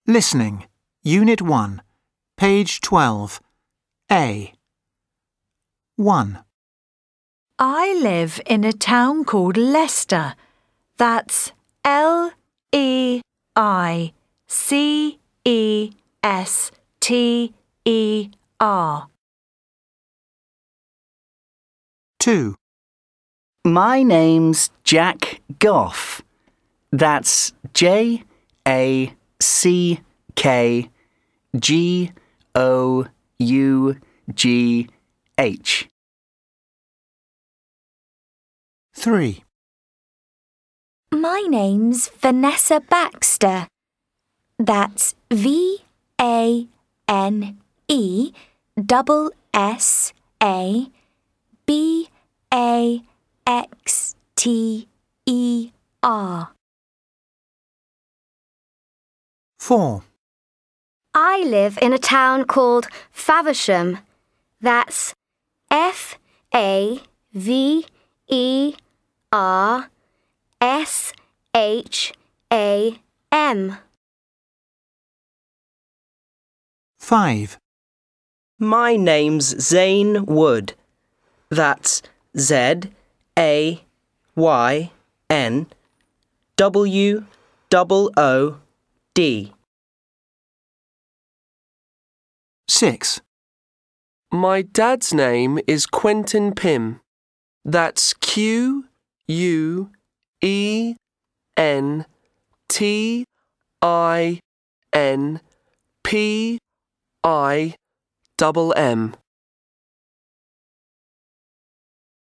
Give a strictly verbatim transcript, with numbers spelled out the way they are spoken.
Listening, Unit one, page twelve, A. one. I live in a town called Leicester. That's L E I C E S T E R. two. My name's Jack Goff. That's J A C K G O U G H. three. My name's Vanessa Baxter. That's V A N E double S A B A X T E R. four. I live in a town called Faversham. That's F A V E R S H A M. five. My name's Zane Wood. That's Z A Y N W O O D. six. My dad's name is Quentin Pym. That's Q U E N T I N P I M M.